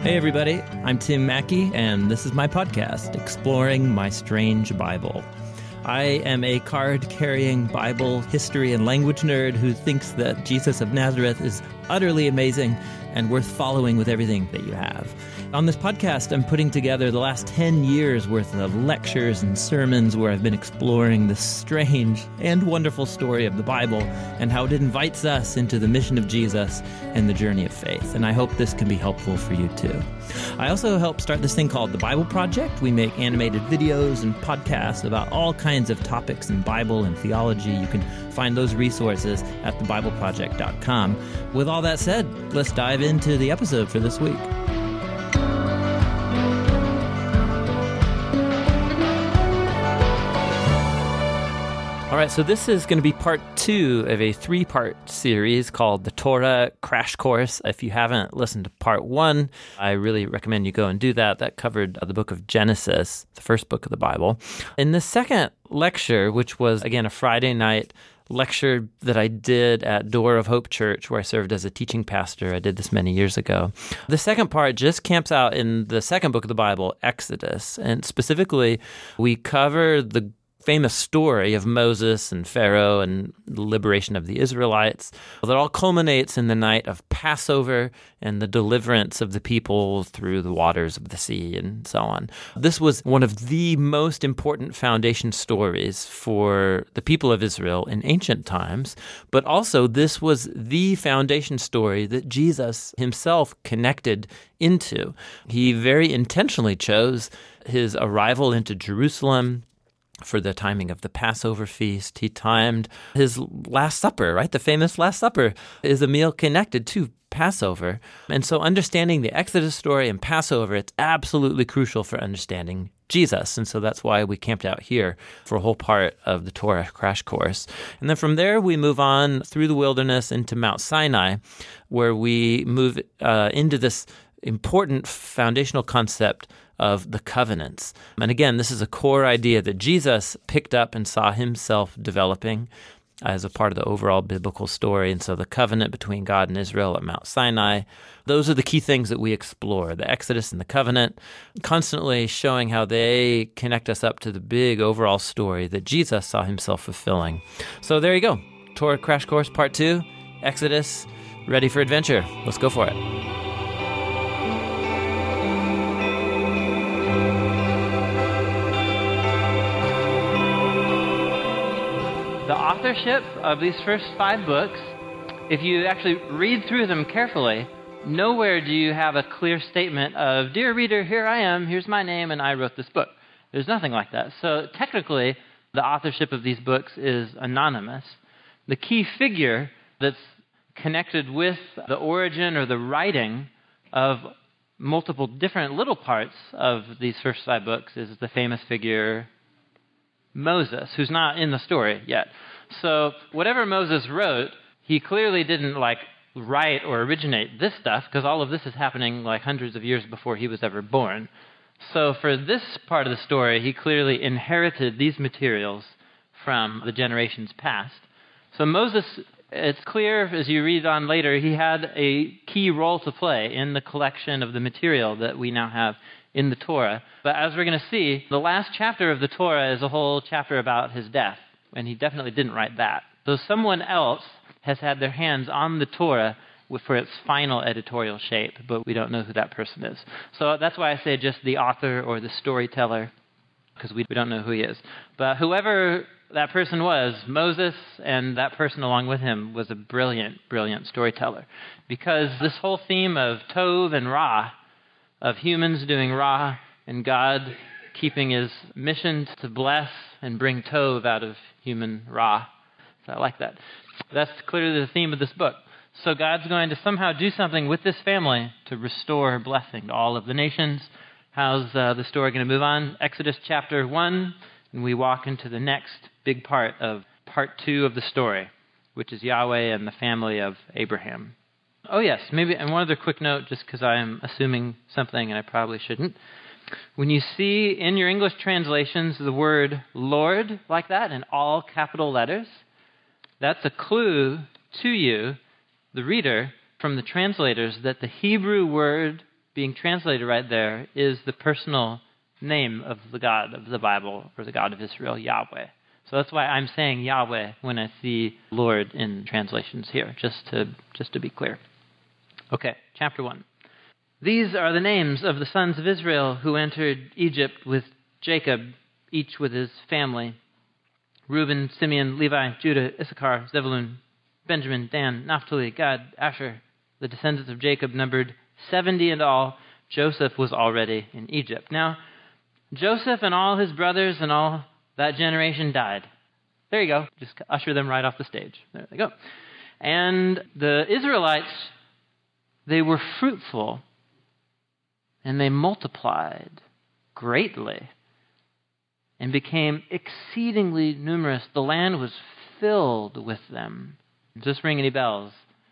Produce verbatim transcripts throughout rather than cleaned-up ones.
Hey everybody, I'm Tim Mackey, and this is my podcast, Exploring My Strange Bible. I am a card-carrying Bible history and language nerd who thinks that Jesus of Nazareth is utterly amazing and worth following with everything that you have. On this podcast, I'm putting together the last ten years worth of lectures and sermons where I've been exploring the strange and wonderful story of the Bible and how it invites us into the mission of Jesus and the journey of faith. And I hope this can be helpful for you too. I also help start this thing called The Bible Project. We make animated videos and podcasts about all kinds of topics in Bible and theology. You can find those resources at the bible project dot com. With all that said, let's dive into the episode for this week. All right, so this is going to be part two of a three-part series called the Torah Crash Course. If you haven't listened to part one, I really recommend you go and do that. That covered the book of Genesis, the first book of the Bible. In the second lecture, which was, again, a Friday night lecture that I did at Door of Hope Church, where I served as a teaching pastor. I did this many years ago. The second part just camps out in the second book of the Bible, Exodus. And specifically, we cover the famous story of Moses and Pharaoh and the liberation of the Israelites that all culminates in the night of Passover and the deliverance of the people through the waters of the sea and so on. This was one of the most important foundation stories for the people of Israel in ancient times, but also this was the foundation story that Jesus himself connected into. He very intentionally chose his arrival into Jerusalem for the timing of the Passover feast. He timed his Last Supper, right? The famous Last Supper is a meal connected to Passover. And so understanding the Exodus story and Passover, it's absolutely crucial for understanding Jesus. And so that's why we camped out here for a whole part of the Torah Crash Course. And then from there, we move on through the wilderness into Mount Sinai, where we move uh, into this important foundational concept of the covenants. And again, this is a core idea that Jesus picked up and saw himself developing as a part of the overall biblical story. And so the covenant between God and Israel at Mount Sinai, those are the key things that we explore, the Exodus and the covenant, constantly showing how they connect us up to the big overall story that Jesus saw himself fulfilling. So there you go. Torah Crash Course Part two, Exodus, ready for adventure. Let's go for it. The authorship of these first five books, if you actually read through them carefully, nowhere do you have a clear statement of, "Dear reader, here I am, here's my name, and I wrote this book." There's nothing like that. So technically, the authorship of these books is anonymous. The key figure that's connected with the origin or the writing of multiple different little parts of these first five books is the famous figure Moses, who's not in the story yet. So whatever Moses wrote, he clearly didn't like write or originate this stuff, because all of this is happening like hundreds of years before he was ever born. So for this part of the story, he clearly inherited these materials from the generations past. So Moses, it's clear as you read on later, he had a key role to play in the collection of the material that we now have in the Torah. But as we're going to see, the last chapter of the Torah is a whole chapter about his death, and he definitely didn't write that. So someone else has had their hands on the Torah for its final editorial shape, but we don't know who that person is. So that's why I say just the author or the storyteller, because we don't know who he is. But whoever that person was, Moses and that person along with him was a brilliant, brilliant storyteller. Because this whole theme of Tov and Ra, of humans doing Ra and God keeping his mission to bless and bring Tov out of human Ra. So I like that. That's clearly the theme of this book. So God's going to somehow do something with this family to restore blessing to all of the nations. How's uh, the story going to move on? Exodus chapter one, and we walk into the next big part of part two of the story, which is Yahweh and the family of Abraham. Oh yes, maybe, and one other quick note, just because I am assuming something and I probably shouldn't. When you see in your English translations the word Lord like that in all capital letters, that's a clue to you, the reader, from the translators, that the Hebrew word being translated right there is the personal name of the God of the Bible, or the God of Israel, Yahweh. So that's why I'm saying Yahweh when I see Lord in translations here, just to just to be clear. Okay, chapter one. These are the names of the sons of Israel who entered Egypt with Jacob, each with his family: Reuben, Simeon, Levi, Judah, Issachar, Zebulun, Benjamin, Dan, Naphtali, Gad, Asher. The descendants of Jacob numbered seventy in all. Joseph was already in Egypt. Now, Joseph and all his brothers and all that generation died. There you go. Just usher them right off the stage. There they go. And the Israelites, they were fruitful, and they multiplied greatly and became exceedingly numerous. The land was filled with them. Does this ring any bells?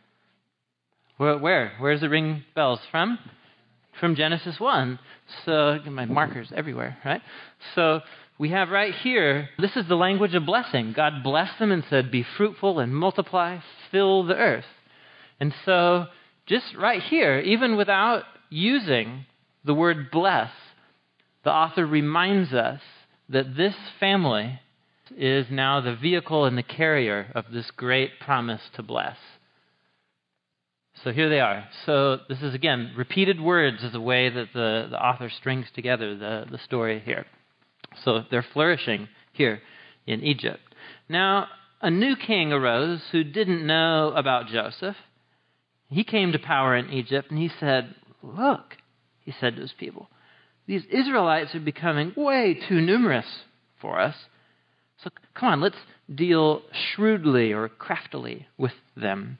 Where? Where, where does it ring bells from? From Genesis one. So, my markers everywhere, right? So, we have right here, this is the language of blessing. God blessed them and said, be fruitful and multiply, fill the earth. And so, just right here, even without using the word bless, the author reminds us that this family is now the vehicle and the carrier of this great promise to bless. So here they are. So this is, again, repeated words is the way that the, the author strings together the, the story here. So they're flourishing here in Egypt. Now, a new king arose who didn't know about Joseph. He came to power in Egypt, and he said, look, he said to his people, these Israelites are becoming way too numerous for us. So come on, let's deal shrewdly or craftily with them,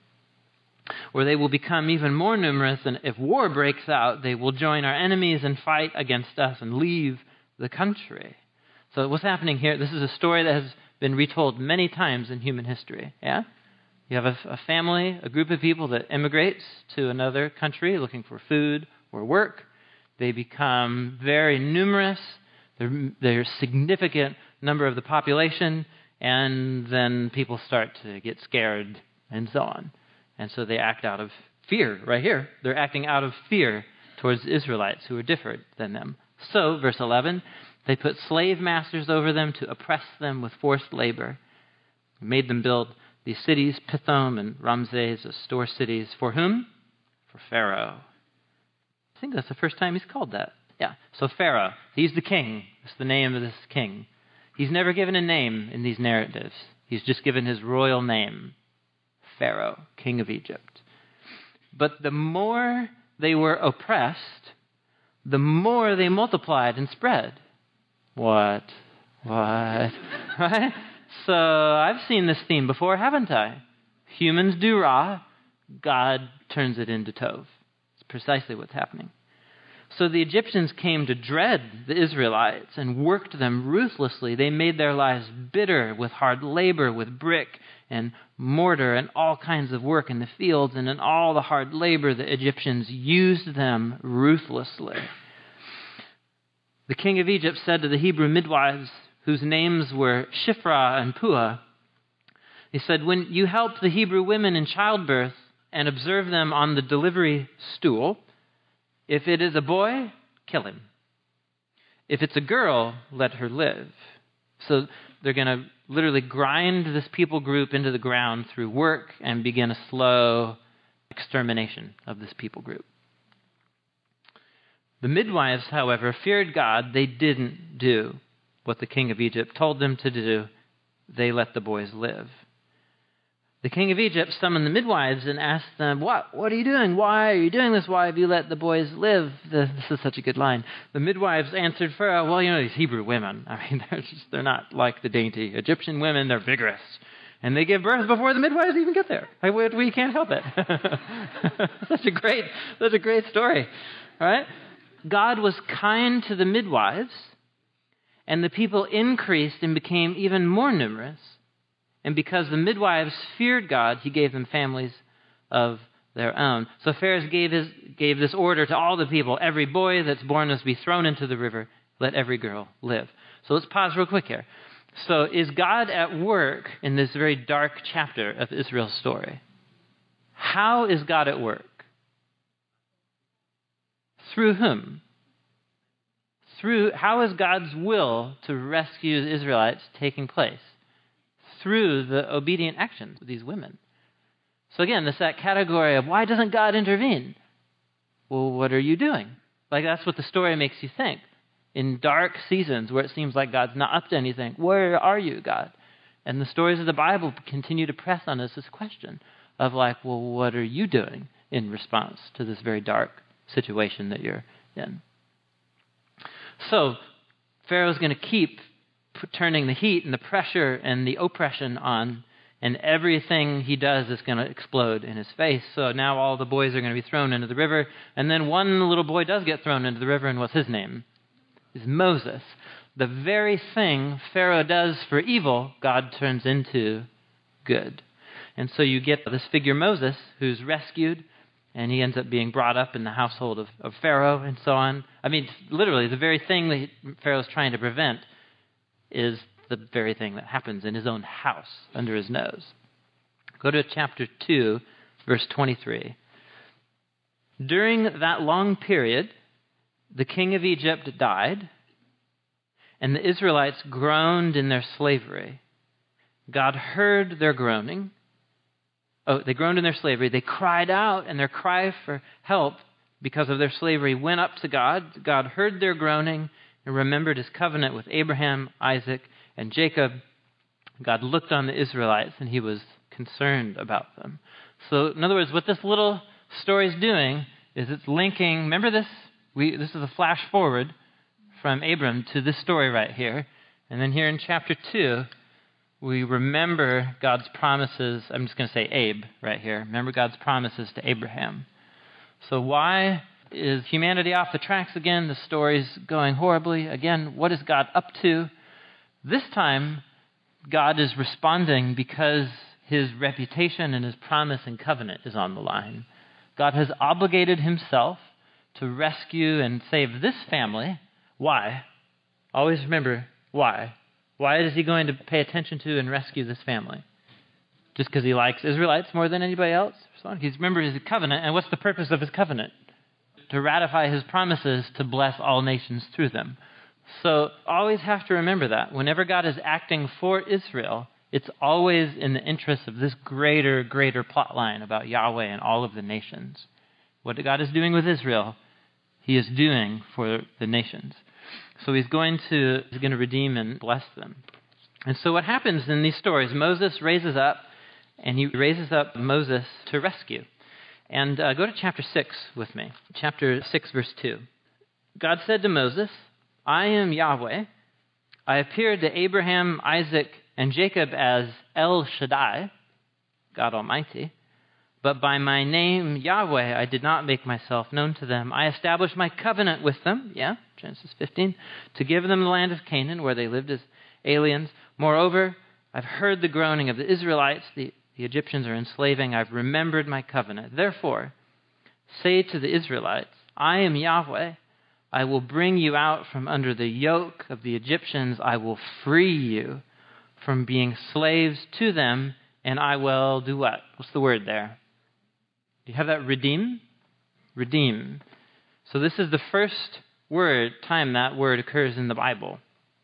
or they will become even more numerous, and if war breaks out, they will join our enemies and fight against us and leave the country. So what's happening here, this is a story that has been retold many times in human history. Yeah? You have a, a family, a group of people that immigrates to another country looking for food or work. They become very numerous. They're, they're a significant number of the population, and then people start to get scared and so on. And so they act out of fear right here. They're acting out of fear towards the Israelites who are different than them. So, verse eleven, they put slave masters over them to oppress them with forced labor. They made them build these cities, Pithom and Ramses, as store cities. For whom? For Pharaoh. I think that's the first time he's called that. Yeah. So Pharaoh, he's the king. That's the name of this king. He's never given a name in these narratives. He's just given his royal name, Pharaoh, king of Egypt. But the more they were oppressed, the more they multiplied and spread. What? What? Right? So I've seen this theme before, haven't I? Humans do Ra, God turns it into Tov. It's precisely what's happening. So the Egyptians came to dread the Israelites and worked them ruthlessly. They made their lives bitter with hard labor, with brick and mortar and all kinds of work in the fields. And in all the hard labor, the Egyptians used them ruthlessly. The king of Egypt said to the Hebrew midwives, whose names were Shiphrah and Puah, he said, when you help the Hebrew women in childbirth and observe them on the delivery stool, if it is a boy, kill him. If it's a girl, let her live. So they're going to literally grind this people group into the ground through work and begin a slow extermination of this people group. The midwives, however, feared God. They didn't do what the king of Egypt told them to do. They let the boys live. The king of Egypt summoned the midwives and asked them, what? What are you doing? Why are you doing this? Why have you let the boys live? This is such a good line. The midwives answered Pharaoh, well, you know, these Hebrew women, I mean, they're just, they're not like the dainty Egyptian women. They're vigorous. And they give birth before the midwives even get there. I, we can't help it. such a great, such a great story. All right? God was kind to the midwives, and the people increased and became even more numerous. And because the midwives feared God, he gave them families of their own. So Pharaoh gave, his, gave this order to all the people. Every boy that's born must be thrown into the river. Let every girl live. So let's pause real quick here. So is God at work in this very dark chapter of Israel's story? How is God at work? Through whom? Through, how is God's will to rescue the Israelites taking place? Through the obedient actions of these women. So again, this that category of why doesn't God intervene? Well, what are you doing? Like that's what the story makes you think. In dark seasons where it seems like God's not up to anything, where are you, God? And the stories of the Bible continue to press on us this question of like, well, what are you doing in response to this very dark situation that you're in? So Pharaoh's going to keep p- turning the heat and the pressure and the oppression on, and everything he does is going to explode in his face. So now all the boys are going to be thrown into the river, and then one little boy does get thrown into the river, and what's his name? It's Moses. The very thing Pharaoh does for evil, God turns into good. And so you get this figure Moses, who's rescued, and he ends up being brought up in the household of, of Pharaoh and so on. I mean, literally, the very thing that Pharaoh's trying to prevent is the very thing that happens in his own house under his nose. Go to chapter two, verse twenty-three. During that long period, the king of Egypt died, and the Israelites groaned in their slavery. God heard their groaning. Oh, they groaned in their slavery. They cried out, and their cry for help because of their slavery went up to God. God heard their groaning and remembered his covenant with Abraham, Isaac, and Jacob. God looked on the Israelites, and he was concerned about them. So, in other words, what this little story is doing is it's linking, remember this? We, this is a flash forward from Abram to this story right here. And then here in chapter two, we remember God's promises. I'm just going to say Abe right here. Remember God's promises to Abraham. So why is humanity off the tracks again? The story's going horribly. Again, what is God up to? This time, God is responding because his reputation and his promise and covenant is on the line. God has obligated himself to rescue and save this family. Why? Always remember, why? Why is he going to pay attention to and rescue this family? Just because he likes Israelites more than anybody else? He's remember his covenant, and what's the purpose of his covenant? To ratify his promises to bless all nations through them. So always have to remember that. Whenever God is acting for Israel, it's always in the interest of this greater, greater plot line about Yahweh and all of the nations. What God is doing with Israel, he is doing for the nations. So he's going to he's going to redeem and bless them. And so what happens in these stories, Moses raises up, and he raises up Moses to rescue. And uh, go to chapter six with me. Chapter six, verse two. God said to Moses, I am Yahweh. I appeared to Abraham, Isaac, and Jacob as El Shaddai, God Almighty. But by my name, Yahweh, I did not make myself known to them. I established my covenant with them, yeah, Genesis fifteen, to give them the land of Canaan where they lived as aliens. Moreover, I've heard the groaning of the Israelites. The, the Egyptians are enslaving. I've remembered my covenant. Therefore, say to the Israelites, I am Yahweh. I will bring you out from under the yoke of the Egyptians. I will free you from being slaves to them, and I will do what? What's the word there? Do you have that? Redeem? Redeem. So this is the first word, time that word occurs in the Bible.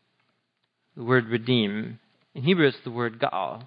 The word redeem. In Hebrew, it's the word gal.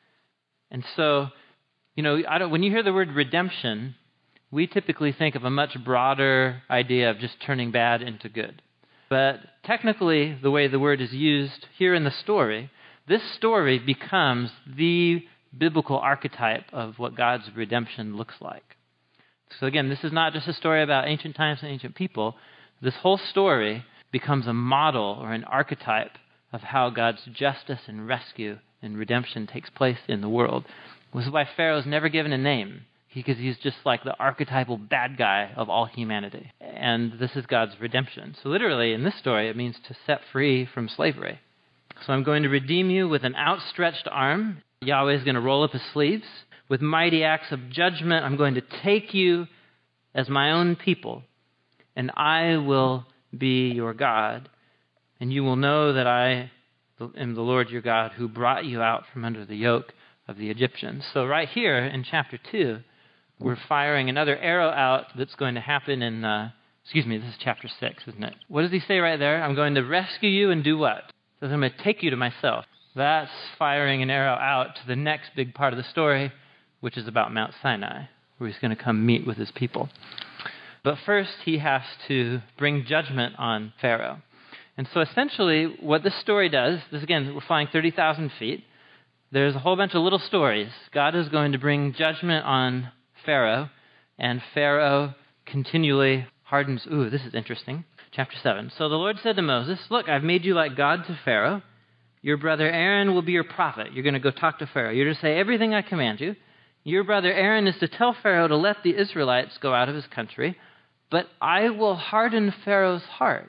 And so, you know, I don't, when you hear the word redemption, we typically think of a much broader idea of just turning bad into good. But technically, the way the word is used here in the story, this story becomes the biblical archetype of what God's redemption looks like. So again, this is not just a story about ancient times and ancient people. This whole story becomes a model or an archetype of how God's justice and rescue and redemption takes place in the world. This is why Pharaoh's never given a name, because he's just like the archetypal bad guy of all humanity. And this is God's redemption. So literally, in this story, it means to set free from slavery. So I'm going to redeem you with an outstretched arm. Yahweh is going to roll up his sleeves. With mighty acts of judgment, I'm going to take you as my own people, and I will be your God. And you will know that I am the Lord your God who brought you out from under the yoke of the Egyptians. So right here in chapter two, we're firing another arrow out that's going to happen in uh, Excuse me, this is chapter six, isn't it? What does he say right there? I'm going to rescue you and do what? He says, I'm going to take you to myself. That's firing an arrow out to the next big part of the story, which is about Mount Sinai, where he's going to come meet with his people. But first, he has to bring judgment on Pharaoh. And so essentially, what this story does, this again, we're flying thirty thousand feet. There's a whole bunch of little stories. God is going to bring judgment on Pharaoh, and Pharaoh continually hardens. Ooh, this is interesting. Chapter seven. So the Lord said to Moses, look, I've made you like God to Pharaoh. Your brother Aaron will be your prophet. You're going to go talk to Pharaoh. You're to say everything I command you. Your brother Aaron is to tell Pharaoh to let the Israelites go out of his country, but I will harden Pharaoh's heart.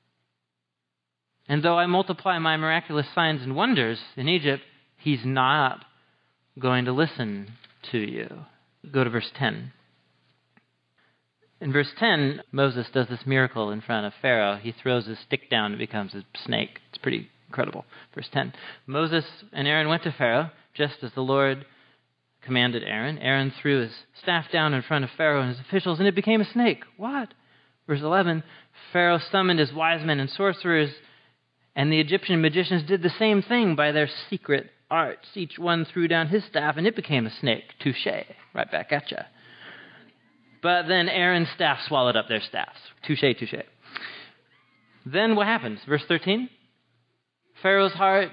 And though I multiply my miraculous signs and wonders in Egypt, he's not going to listen to you. Go to verse ten. In verse ten, Moses does this miracle in front of Pharaoh. He throws his stick down and it becomes a snake. It's pretty incredible. Verse ten. Moses and Aaron went to Pharaoh, just as the Lord commanded Aaron. Aaron threw his staff down in front of Pharaoh and his officials, and it became a snake. What? Verse eleven. Pharaoh summoned his wise men and sorcerers, and the Egyptian magicians did the same thing by their secret arts. Each one threw down his staff, and it became a snake. Touché. Right back at you. But then Aaron's staff swallowed up their staffs. Touché, touché. Then what happens? Verse thirteen. Pharaoh's heart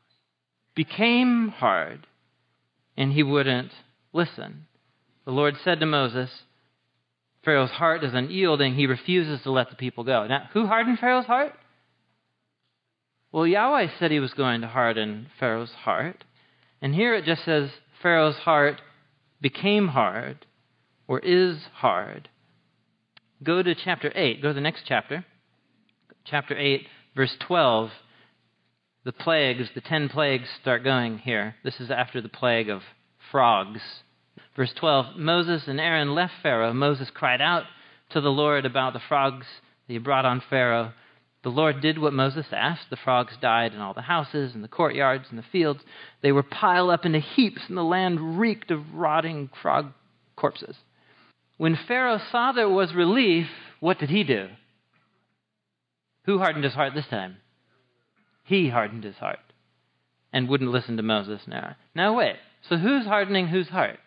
became hard, and he wouldn't listen. The Lord said to Moses, Pharaoh's heart is unyielding. He refuses to let the people go. Now, who hardened Pharaoh's heart? Well, Yahweh said he was going to harden Pharaoh's heart. And here it just says Pharaoh's heart became hard, or is hard. Go to chapter eight. Go to the next chapter. Chapter eight, verse twelve. The plagues, the ten plagues start going here. This is after the plague of frogs. Verse twelve, Moses and Aaron left Pharaoh. Moses cried out to the Lord about the frogs that he brought on Pharaoh. The Lord did what Moses asked. The frogs died in all the houses and the courtyards and the fields. They were piled up into heaps, and the land reeked of rotting frog corpses. When Pharaoh saw there was relief, what did he do? Who hardened his heart this time? He hardened his heart and wouldn't listen to Moses and Aaron. Now wait, so who's hardening whose heart?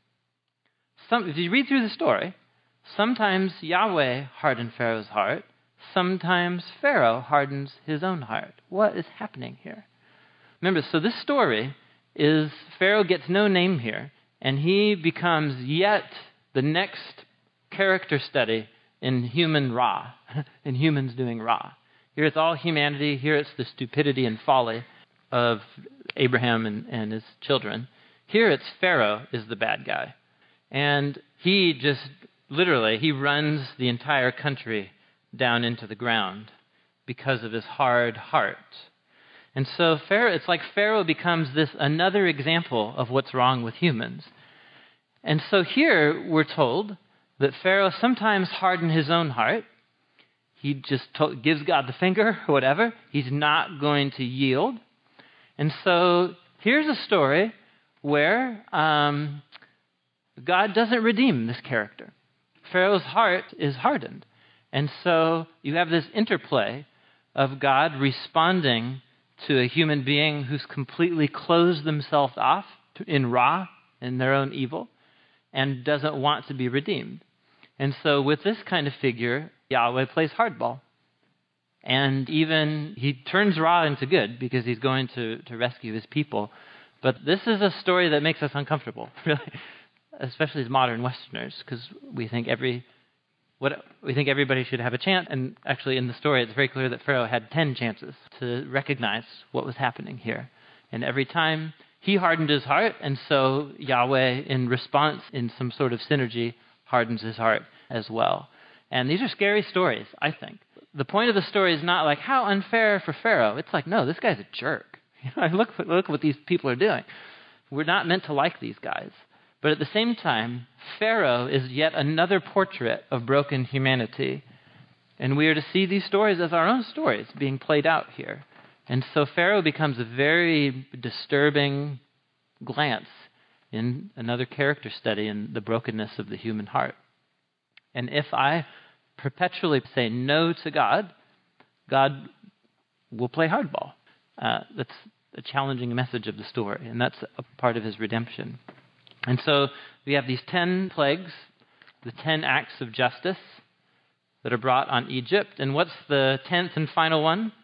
Some, if you read through the story, sometimes Yahweh hardened Pharaoh's heart. Sometimes Pharaoh hardens his own heart. What is happening here? Remember, so this story is Pharaoh gets no name here, and he becomes yet the next character study in human Ra, in humans doing Ra. Here it's all humanity. Here it's the stupidity and folly of Abraham and, and his children. Here it's Pharaoh is the bad guy. And he just, literally, he runs the entire country down into the ground because of his hard heart. And so Pharaoh, it's like Pharaoh becomes this another example of what's wrong with humans. And so here we're told that Pharaoh sometimes hardened his own heart. He just to- gives God the finger, or whatever. He's not going to yield. And so here's a story where um, God doesn't redeem this character. Pharaoh's heart is hardened. And so you have this interplay of God responding to a human being who's completely closed themselves off in Ra, in their own evil, and doesn't want to be redeemed. And so with this kind of figure, Yahweh plays hardball. And even he turns Ra into good because he's going to, to rescue his people. But this is a story that makes us uncomfortable, really, especially as modern Westerners, because we think every what we think everybody should have a chance. And actually in the story, it's very clear that Pharaoh had ten chances to recognize what was happening here. And every time he hardened his heart, and so Yahweh, in response, in some sort of synergy, hardens his heart as well. And these are scary stories, I think. The point of the story is not like, how unfair for Pharaoh. It's like, no, this guy's a jerk. You know, look, look what these people are doing. We're not meant to like these guys. But at the same time, Pharaoh is yet another portrait of broken humanity. And we are to see these stories as our own stories being played out here. And so Pharaoh becomes a very disturbing glance in another character study in the brokenness of the human heart. And if I perpetually say no to God, God will play hardball. Uh, that's a challenging message of the story, and that's a part of his redemption. And so we have these ten plagues, the ten acts of justice that are brought on Egypt. And what's the tenth and final one?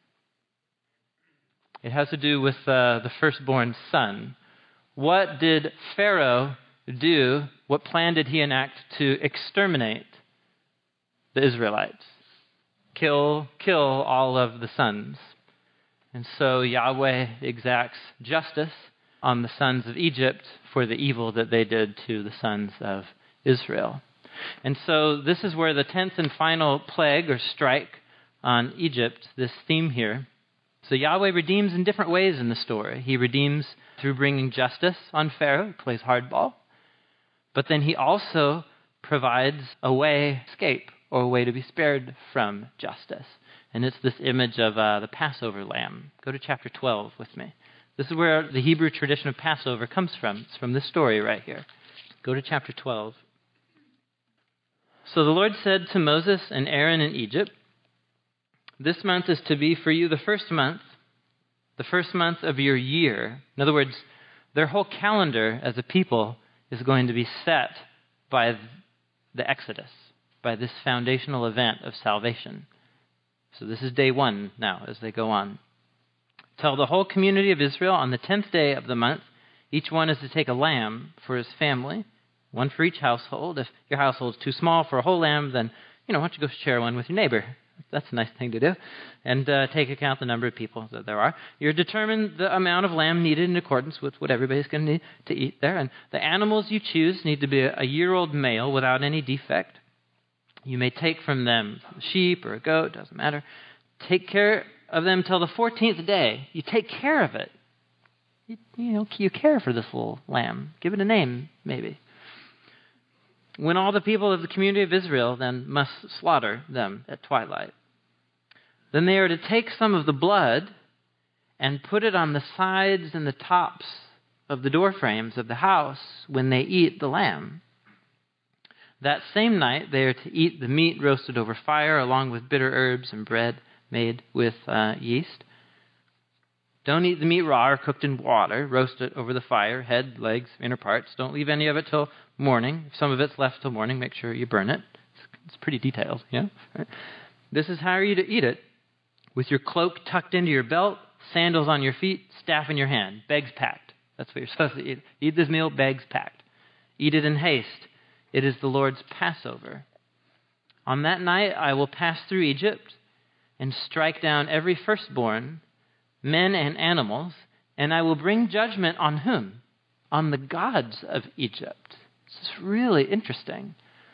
It has to do with uh, the firstborn son. What did Pharaoh do? What plan did he enact to exterminate the Israelites? Kill, kill all of the sons. And so Yahweh exacts justice on the sons of Egypt for the evil that they did to the sons of Israel. And so this is where the tenth and final plague or strike on Egypt, this theme here. So Yahweh redeems in different ways in the story. He redeems through bringing justice on Pharaoh, plays hardball. But then he also provides a way escape or a way to be spared from justice. And it's this image of uh, the Passover lamb. Go to chapter twelve with me. This is where the Hebrew tradition of Passover comes from. It's from this story right here. Go to chapter twelve. So the Lord said to Moses and Aaron in Egypt, "This month is to be for you the first month, the first month of your year." In other words, their whole calendar as a people is going to be set by the Exodus, by this foundational event of salvation. So this is day one now as they go on. "Tell the whole community of Israel on the tenth day of the month, each one is to take a lamb for his family, one for each household. If your household is too small for a whole lamb, then, you know, why don't you go share one with your neighbor? That's a nice thing to do. And uh, take account the number of people that there are. You're determine the amount of lamb needed in accordance with what everybody's going to need to eat there. And the animals you choose need to be a year-old male without any defect. You may take from them a sheep or a goat, doesn't matter. Take care of them till the fourteenth day. You take care of it. You, you know, you care for this little lamb. Give it a name, maybe. When all the people of the community of Israel then must slaughter them at twilight. Then they are to take some of the blood and put it on the sides and the tops of the door frames of the house when they eat the lamb. That same night they are to eat the meat roasted over fire along with bitter herbs and bread made with uh, yeast. Don't eat the meat raw or cooked in water. Roast it over the fire, head, legs, inner parts. Don't leave any of it till morning. If some of it's left till morning, make sure you burn it. It's, it's pretty detailed, yeah? Right? This is how you're to eat it. With your cloak tucked into your belt, sandals on your feet, staff in your hand, bags packed. That's what you're supposed to eat. Eat this meal, bags packed. Eat it in haste. It is the Lord's Passover. On that night I will pass through Egypt and strike down every firstborn, men and animals, and I will bring judgment on whom? On the gods of Egypt. This is really interesting.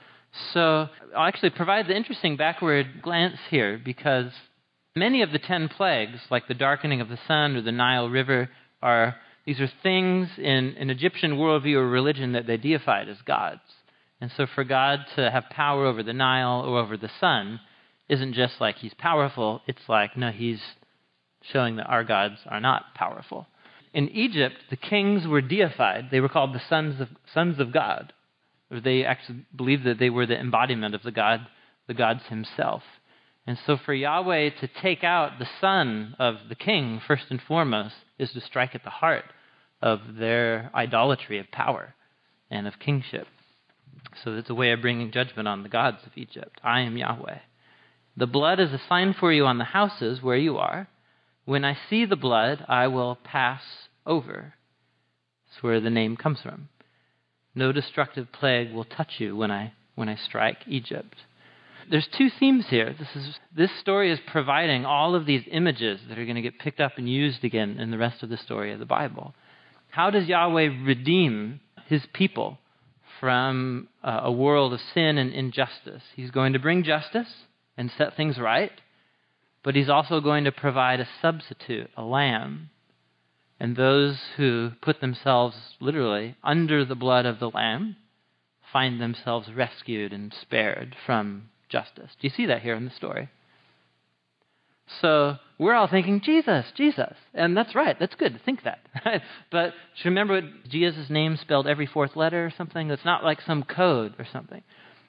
So I'll actually provide the interesting backward glance here because many of the ten plagues, like the darkening of the sun or the Nile River, are these are things in an Egyptian worldview or religion that they deified as gods. And so for God to have power over the Nile or over the sun isn't just like he's powerful. It's like, no, he's showing that our gods are not powerful. In Egypt, the kings were deified. They were called the sons of sons of God. Or they actually believed that they were the embodiment of the God, the gods himself. And so for Yahweh to take out the son of the king, first and foremost, is to strike at the heart of their idolatry of power and of kingship. So it's a way of bringing judgment on the gods of Egypt. I am Yahweh. The blood is a sign for you on the houses where you are. When I see the blood, I will pass over. That's where the name comes from. No destructive plague will touch you when I when I strike Egypt. There's two themes here. This is this story is providing all of these images that are going to get picked up and used again in the rest of the story of the Bible. How does Yahweh redeem his people from uh, a world of sin and injustice? He's going to bring justice and set things right, but he's also going to provide a substitute, a lamb. And those who put themselves literally under the blood of the lamb find themselves rescued and spared from justice. Do you see that here in the story? So we're all thinking, Jesus, Jesus. And that's right. That's good to think that. Right? But remember what Jesus' name spelled every fourth letter or something? It's not like some code or something.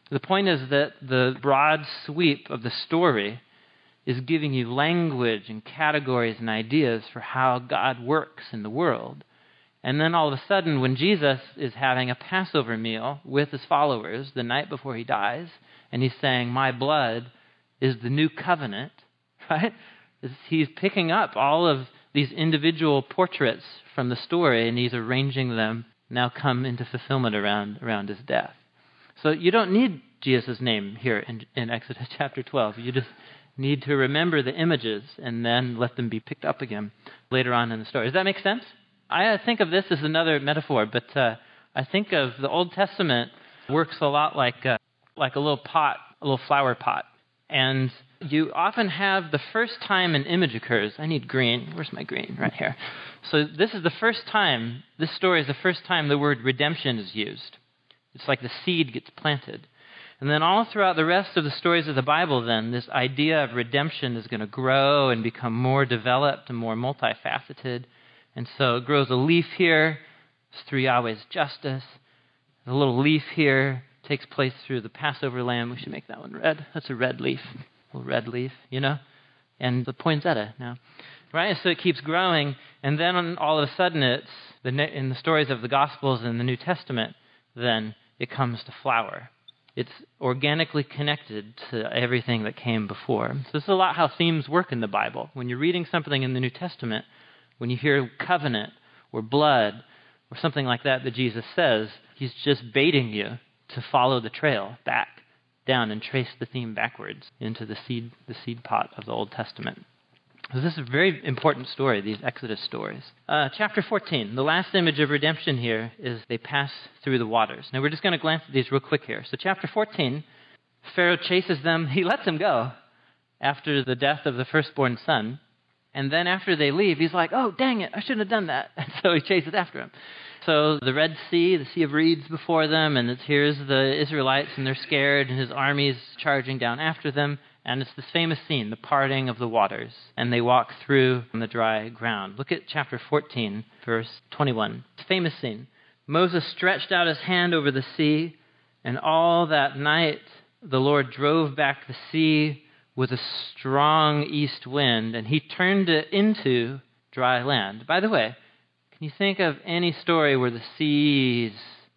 The point is that the broad sweep of the story is giving you language and categories and ideas for how God works in the world. And then all of a sudden, when Jesus is having a Passover meal with his followers the night before he dies, and he's saying, my blood is the new covenant, right? He's picking up all of these individual portraits from the story, and he's arranging them now come into fulfillment around, around his death. So you don't need Jesus' name here in, in Exodus chapter twelve. You just need to remember the images and then let them be picked up again later on in the story. Does that make sense? I think of this as another metaphor, but uh, I think of the Old Testament works a lot like uh, like a little pot, a little flower pot. And you often have the first time an image occurs. I need green. Where's my green? Right here. So this is the first time, this story is the first time the word redemption is used. It's like the seed gets planted. And then all throughout the rest of the stories of the Bible, then, this idea of redemption is going to grow and become more developed and more multifaceted. And so it grows a leaf here. It's through Yahweh's justice. The little leaf here takes place through the Passover lamb. We should make that one red. That's a red leaf. A little red leaf, you know? And the poinsettia now. Right? So it keeps growing. And then all of a sudden, it's the, in the stories of the Gospels and the New Testament, then it comes to flower. It's organically connected to everything that came before. So this is a lot how themes work in the Bible. When you're reading something in the New Testament, when you hear covenant or blood or something like that that Jesus says, he's just baiting you to follow the trail back down and trace the theme backwards into the seed, the seed pot of the Old Testament. So this is a very important story, these Exodus stories. Uh, chapter fourteen, the last image of redemption here is they pass through the waters. Now we're just going to glance at these real quick here. So chapter fourteen, Pharaoh chases them. He lets them go after the death of the firstborn son. And then after they leave, he's like, oh, dang it, I shouldn't have done that. And so he chases after them. So the Red Sea, the Sea of Reeds before them, and it's, here's the Israelites, and they're scared, and his army's charging down after them. And it's this famous scene, the parting of the waters. And they walk through on the dry ground. Look at chapter fourteen, verse twenty-one. It's a famous scene. Moses stretched out his hand over the sea, and all that night the Lord drove back the sea with a strong east wind, and he turned it into dry land. By the way, can you think of any story where the seas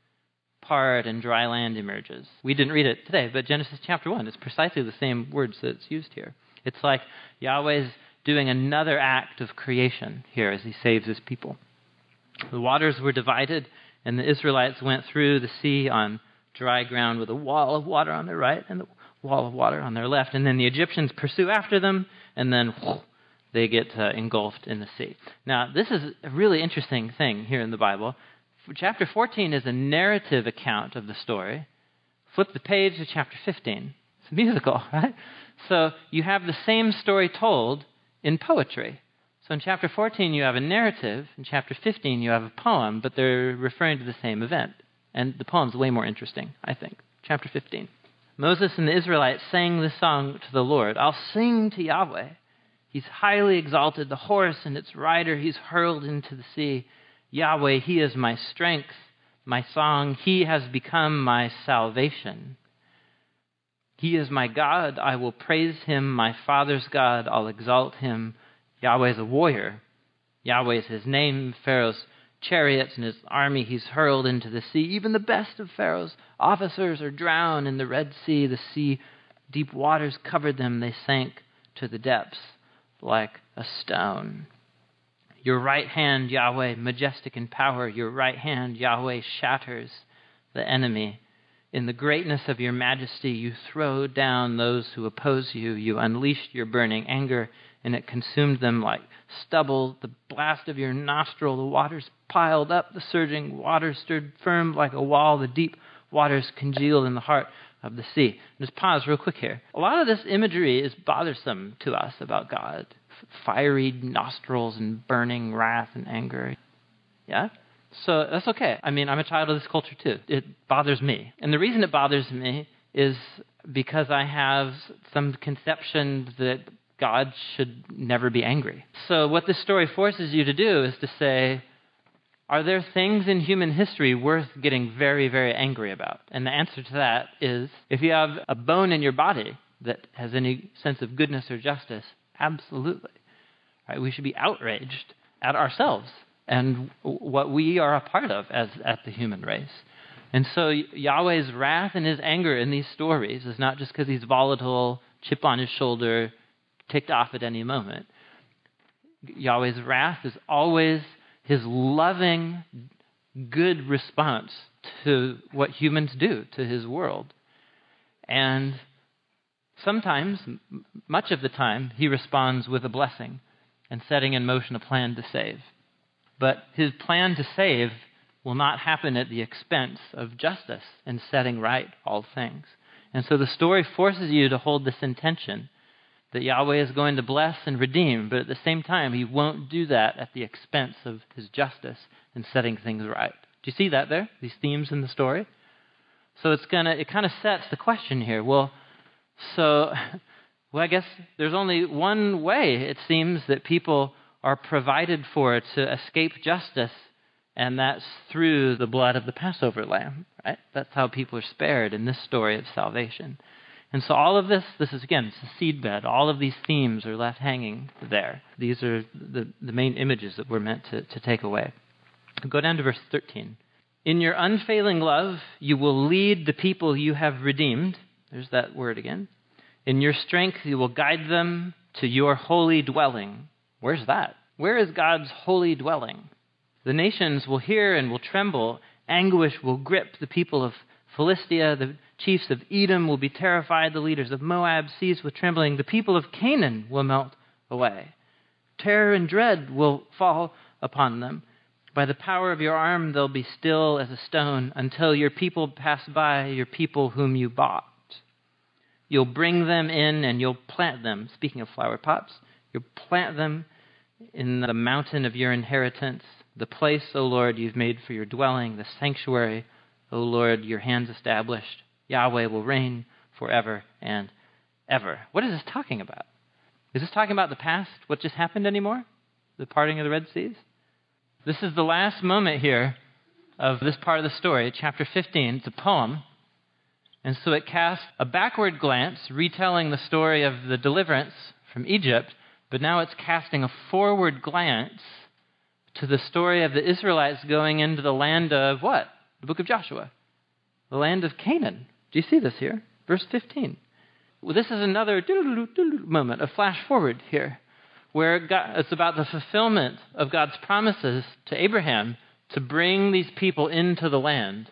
part and dry land emerges? We didn't read it today, but Genesis chapter one is precisely the same words that's used here. It's like Yahweh's doing another act of creation here as he saves his people. The waters were divided, and the Israelites went through the sea on dry ground with a wall of water on their right and the wall of water on their left. And then the Egyptians pursue after them, and then whoosh, they get uh, engulfed in the sea. Now, this is a really interesting thing here in the Bible. Chapter fourteen is a narrative account of the story. Flip the page to chapter fifteen. It's a musical, right? So you have the same story told in poetry. So in chapter fourteen, you have a narrative. In chapter fifteen, you have a poem, but they're referring to the same event. And the poem's way more interesting, I think. Chapter fifteen. Moses and the Israelites sang this song to the Lord. I'll sing to Yahweh. He's highly exalted. The horse and its rider he's hurled into the sea. Yahweh, he is my strength, my song. He has become my salvation. He is my God. I will praise him. My father's God. I'll exalt him. Yahweh is a warrior. Yahweh is his name. Pharaoh's chariots and his army he's hurled into the sea. Even the best of Pharaoh's officers are drowned in the Red Sea. The sea, deep waters covered them. They sank to the depths like a stone. Your right hand, Yahweh, majestic in power. Your right hand, Yahweh, shatters the enemy. In the greatness of your majesty, you throw down those who oppose you. You unleashed your burning anger, and it consumed them like stubble. The blast of your nostril, the waters piled up. The surging waters stood firm like a wall. The deep waters congealed in the heart of the sea. Just pause real quick here. A lot of this imagery is bothersome to us about God. Fiery nostrils and burning wrath and anger. Yeah? So that's okay. I mean, I'm a child of this culture too. It bothers me. And the reason it bothers me is because I have some conception that God should never be angry. So what this story forces you to do is to say, are there things in human history worth getting very, very angry about? And the answer to that is, if you have a bone in your body that has any sense of goodness or justice, absolutely. Right? We should be outraged at ourselves and what we are a part of as at the human race. And so Yahweh's wrath and his anger in these stories is not just because he's volatile, chip on his shoulder, ticked off at any moment. Yahweh's wrath is always his loving, good response to what humans do to his world. And sometimes, much of the time, he responds with a blessing and setting in motion a plan to save. But his plan to save will not happen at the expense of justice and setting right all things. And so the story forces you to hold this intention that Yahweh is going to bless and redeem, but at the same time, he won't do that at the expense of his justice and setting things right. Do you see that there? These themes in the story? So it's gonna it kind of sets the question here. Well, so well, I guess there's only one way, it seems, that people are provided for to escape justice, and that's through the blood of the Passover lamb, right? That's how people are spared in this story of salvation. And so all of this, this is, again, it's a seedbed. All of these themes are left hanging there. These are the, the main images that we're meant to, to take away. Go down to verse thirteen. In your unfailing love, you will lead the people you have redeemed. There's that word again. In your strength, you will guide them to your holy dwelling. Where's that? Where is God's holy dwelling? The nations will hear and will tremble. Anguish will grip the people of Philistia. The chiefs of Edom will be terrified. The leaders of Moab seized with trembling. The people of Canaan will melt away. Terror and dread will fall upon them. By the power of your arm, they'll be still as a stone until your people pass by, your people whom you bought. You'll bring them in and you'll plant them. Speaking of flower pots, you'll plant them in the mountain of your inheritance, the place, O Lord, you've made for your dwelling, the sanctuary, O Lord, your hands established. Yahweh will reign forever and ever. What is this talking about? Is this talking about the past, what just happened anymore? The parting of the Red Seas? This is the last moment here of this part of the story, chapter fifteen. It's a poem. And so it casts a backward glance, retelling the story of the deliverance from Egypt, but now it's casting a forward glance to the story of the Israelites going into the land of what? The book of Joshua. The land of Canaan. Do you see this here? Verse fifteen. Well, this is another moment, a flash forward here, where God, it's about the fulfillment of God's promises to Abraham to bring these people into the land.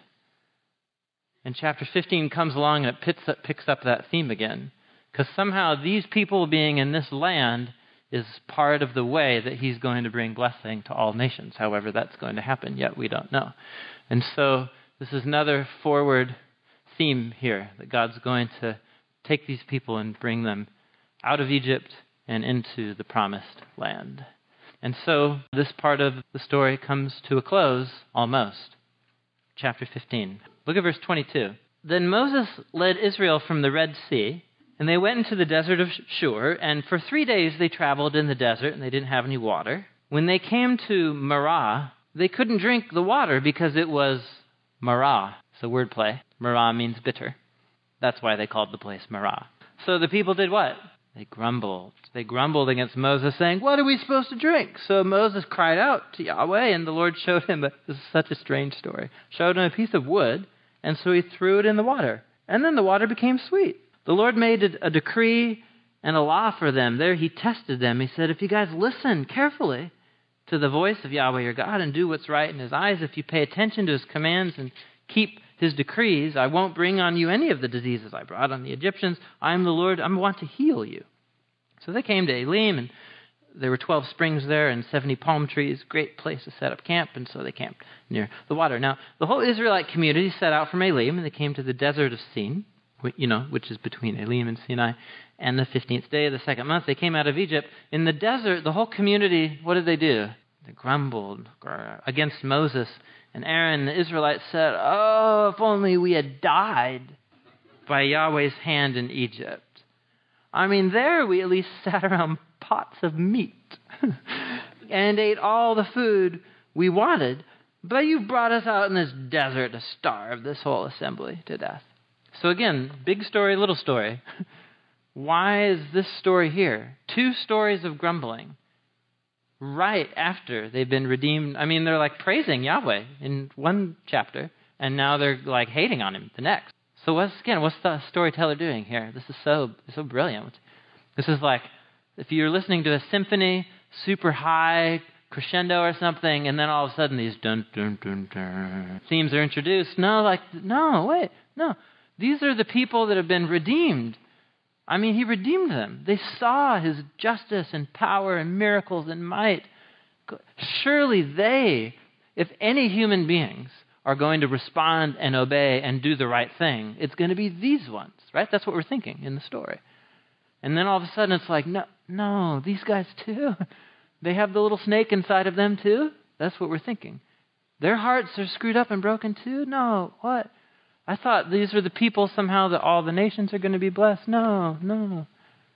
And chapter fifteen comes along and it picks up, picks up that theme again. Because somehow these people being in this land is part of the way that he's going to bring blessing to all nations. However that's going to happen, yet we don't know. And so this is another forward theme here, that God's going to take these people and bring them out of Egypt and into the promised land. And so this part of the story comes to a close almost. Chapter fifteen. Look at verse twenty-two. Then Moses led Israel from the Red Sea, and they went into the desert of Shur, and for three days they traveled in the desert, and they didn't have any water. When they came to Marah, they couldn't drink the water because it was Marah. It's a wordplay. Marah means bitter. That's why they called the place Marah. So the people did what? They grumbled. They grumbled against Moses, saying, what are we supposed to drink? So Moses cried out to Yahweh, and the Lord showed him, this is such a strange story, showed him a piece of wood, and so he threw it in the water. And then the water became sweet. The Lord made a decree and a law for them. There he tested them. He said, if you guys listen carefully to the voice of Yahweh your God and do what's right in his eyes, if you pay attention to his commands and keep his decrees, I won't bring on you any of the diseases I brought on the Egyptians. I am the Lord. I want to heal you. So they came to Elim, and there were twelve springs there and seventy palm trees. Great place to set up camp, and so they camped near the water. Now, the whole Israelite community set out from Elim, and they came to the desert of Sin, you know, which is between Elim and Sinai, and the fifteenth day of the second month. They came out of Egypt. In the desert, the whole community, what did they do? They grumbled against Moses and Aaron. The Israelites said, oh, if only we had died by Yahweh's hand in Egypt. I mean, there we at least sat around pots of meat and ate all the food we wanted. but you brought us out in this desert to starve this whole assembly to death. So again, big story, little story. Why is this story here? Two stories of grumbling right after they've been redeemed. I mean, they're like praising Yahweh in one chapter, and now they're like hating on him the next. So what's, again, what's the storyteller doing here? This is so so brilliant. This is like if you're listening to a symphony, super high, crescendo or something, and then all of a sudden these dun dun dun dun themes are introduced. No, like, no, wait, no. These are the people that have been redeemed. I mean, he redeemed them. They saw his justice and power and miracles and might. Surely they, if any human beings are going to respond and obey and do the right thing, it's going to be these ones, right? That's what we're thinking in the story. And then all of a sudden it's like, no, no, these guys too. They have the little snake inside of them too? That's what we're thinking. Their hearts are screwed up and broken too? No, what? I thought these were the people somehow that all the nations are going to be blessed. No, no.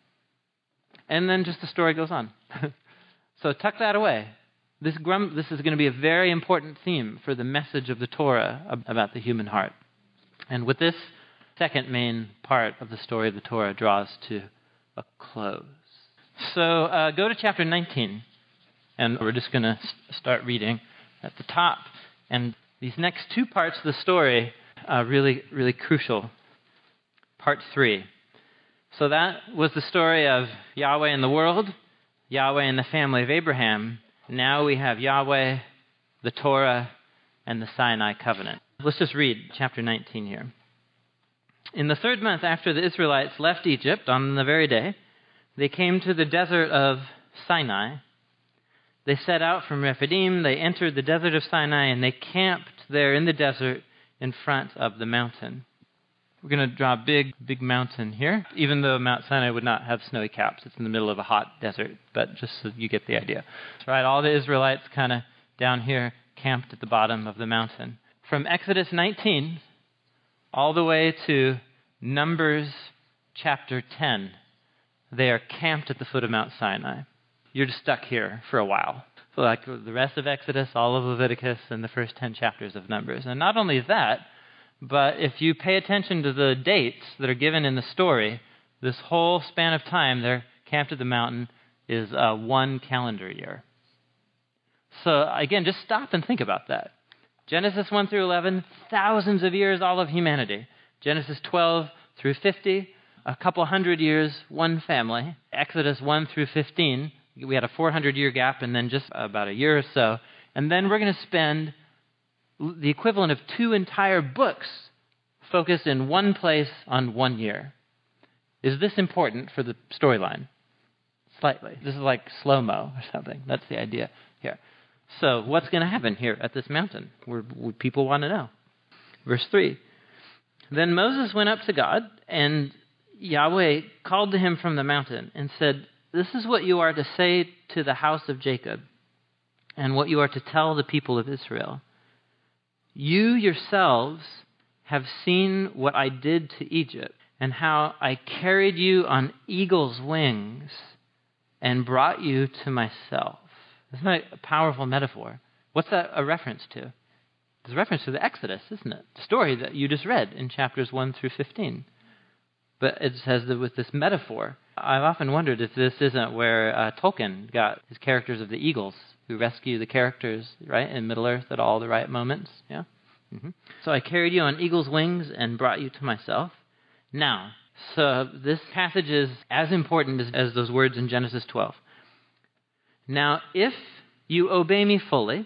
And then just the story goes on. So tuck that away. This, grum- this is going to be a very important theme for the message of the Torah about the human heart. And with this second main part of the story of the Torah draws to a close. So uh, go to chapter nineteen, and we're just going to start reading at the top. And these next two parts of the story are really, really crucial. Part three. So that was the story of Yahweh in the world, Yahweh in the family of Abraham. Now we have Yahweh, the Torah, and the Sinai covenant. Let's just read chapter nineteen here. In the third month after the Israelites left Egypt, on the very day, they came to the desert of Sinai. They set out from Rephidim, they entered the desert of Sinai, and they camped there in the desert in front of the mountain. We're going to draw a big, big mountain here, even though Mount Sinai would not have snowy caps. It's in the middle of a hot desert, but just so you get the idea. That's right, all the Israelites kind of down here camped at the bottom of the mountain. From Exodus nineteen all the way to Numbers chapter ten, they are camped at the foot of Mount Sinai. You're just stuck here for a while. So like the rest of Exodus, all of Leviticus, and the first ten chapters of Numbers. And not only that, but if you pay attention to the dates that are given in the story, this whole span of time they're camped at the mountain is uh, one calendar year. So again, just stop and think about that. Genesis one through eleven, thousands of years, all of humanity. Genesis twelve through fifty, a couple hundred years, one family. Exodus one through fifteen, we had a four hundred year gap and then just about a year or so. And then we're going to spend the equivalent of two entire books focused in one place on one year. Is this important for the storyline? Slightly. This is like slow-mo or something. That's the idea here. So what's going to happen here at this mountain? Where people want to know. Verse three. Then Moses went up to God, and Yahweh called to him from the mountain and said, "This is what you are to say to the house of Jacob, and what you are to tell the people of Israel. You yourselves have seen what I did to Egypt, and how I carried you on eagle's wings and brought you to myself." Isn't that a powerful metaphor? What's that a reference to? It's a reference to the Exodus, isn't it? The story that you just read in chapters one through fifteen. But it says that with this metaphor, I've often wondered if this isn't where uh, Tolkien got his characters of the eagles, who rescue the characters, right, in Middle-earth at all the right moments. Yeah. Mm-hmm. So I carried you on eagle's wings and brought you to myself. Now, so this passage is as important as, as those words in Genesis twelve. Now, if you obey me fully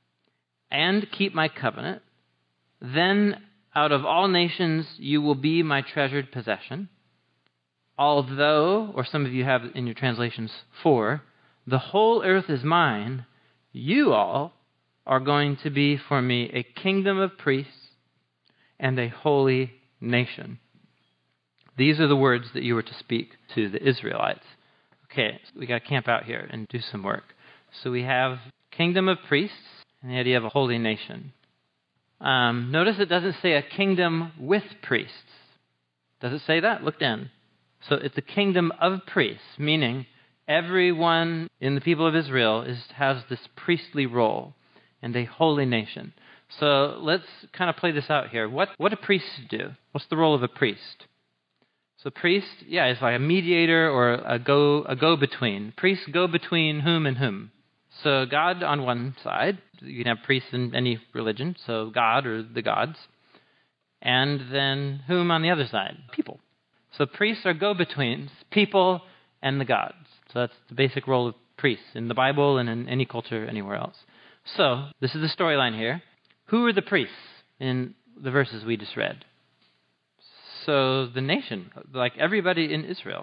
and keep my covenant, then out of all nations you will be my treasured possession. Although, or some of you have in your translations, for, the whole earth is mine, you all are going to be for me a kingdom of priests and a holy nation. These are the words that you were to speak to the Israelites. Okay, so we got to camp out here and do some work. So we have kingdom of priests and the idea of a holy nation. Um, notice it doesn't say a kingdom with priests. Does it say that? Look down. So it's a kingdom of priests, meaning everyone in the people of Israel is, has this priestly role. and a holy nation. So let's kind of play this out here. What what do priests do? What's the role of a priest? So priest, yeah, is like a mediator or a go a go-between. Priests go between whom and whom. So God on one side, you can have priests in any religion, so God or the gods. And then whom on the other side? People. So priests are go-betweens, people and the gods. So that's the basic role of priests in the Bible and in any culture anywhere else. So this is the storyline here. Who are the priests in the verses we just read? So the nation, like everybody in Israel.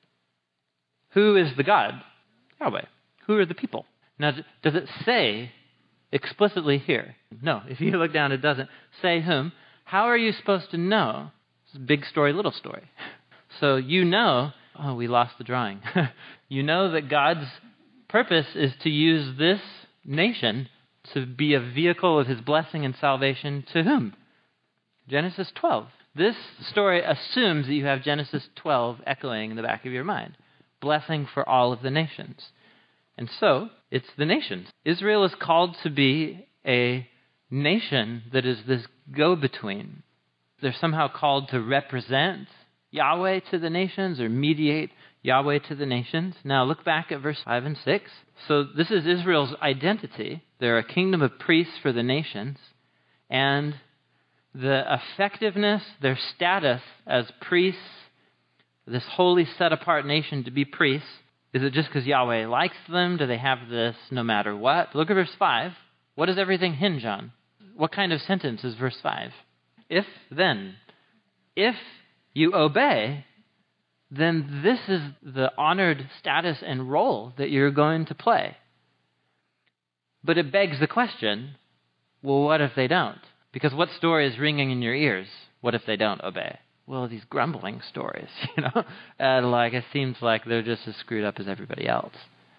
Who is the God? Yahweh. Who are the people? Now, does it say explicitly here? No. If you look down, it doesn't say whom. How are you supposed to know? It's a big story, little story. So you know, oh, we lost the drawing. You know that God's purpose is to use this nation to be a vehicle of his blessing and salvation to whom? Genesis twelve. This story assumes that you have Genesis twelve echoing in the back of your mind. Blessing for all of the nations. And so, it's the nations. Israel is called to be a nation that is this go-between. They're somehow called to represent Yahweh to the nations or mediate Yahweh to the nations. Now look back at verse five and six. So this is Israel's identity. They're a kingdom of priests for the nations. And the effectiveness, their status as priests, this holy set-apart nation to be priests, is it just because Yahweh likes them? Do they have this no matter what? Look at verse five. What does everything hinge on? What kind of sentence is verse five? If then, if you obey, then this is the honored status and role that you're going to play. But it begs the question, well, what if they don't? Because what story is ringing in your ears? What if they don't obey? Well, these grumbling stories, you know? And like it seems like they're just as screwed up as everybody else.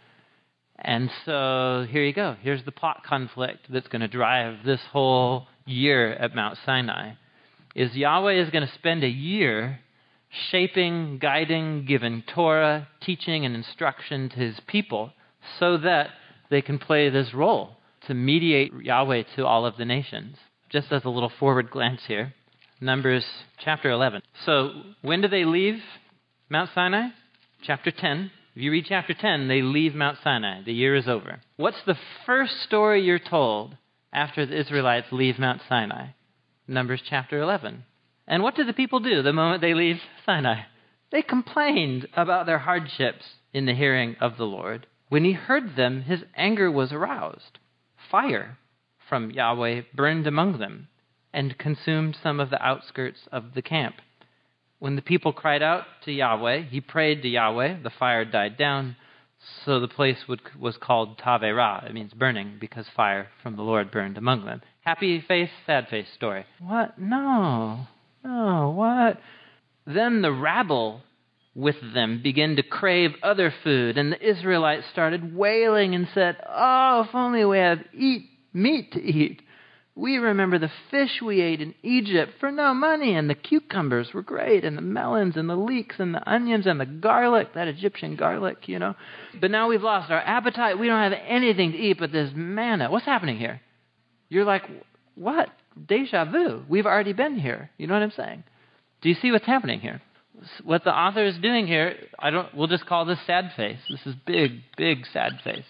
And so here you go. Here's the plot conflict that's going to drive this whole year at Mount Sinai. Is Yahweh is going to spend a year shaping, guiding, giving Torah, teaching, and instruction to his people so that they can play this role to mediate Yahweh to all of the nations. Just as a little forward glance here, Numbers chapter eleven. So when do they leave Mount Sinai? Chapter ten. If you read chapter ten, they leave Mount Sinai. The year is over. What's the first story you're told after the Israelites leave Mount Sinai? Numbers chapter eleven. And what do the people do the moment they leave Sinai? They complained about their hardships in the hearing of the Lord. When he heard them, his anger was aroused. Fire from Yahweh burned among them and consumed some of the outskirts of the camp. When the people cried out to Yahweh, he prayed to Yahweh, the fire died down, so the place would, was called Taverah. It means burning, because fire from the Lord burned among them. Happy face, sad face story. What? No. No, what? Then the rabble with them began to crave other food, and the Israelites started wailing and said, oh, if only we had eat meat to eat. We remember the fish we ate in Egypt for no money, and the cucumbers were great, and the melons, and the leeks, and the onions, and the garlic, that Egyptian garlic, you know. But now we've lost our appetite. We don't have anything to eat but this manna. What's happening here? You're like, what? Deja vu. We've already been here. You know what I'm saying? Do you see what's happening here? What the author is doing here, I don't. We'll just call this sad face. This is big, big sad face.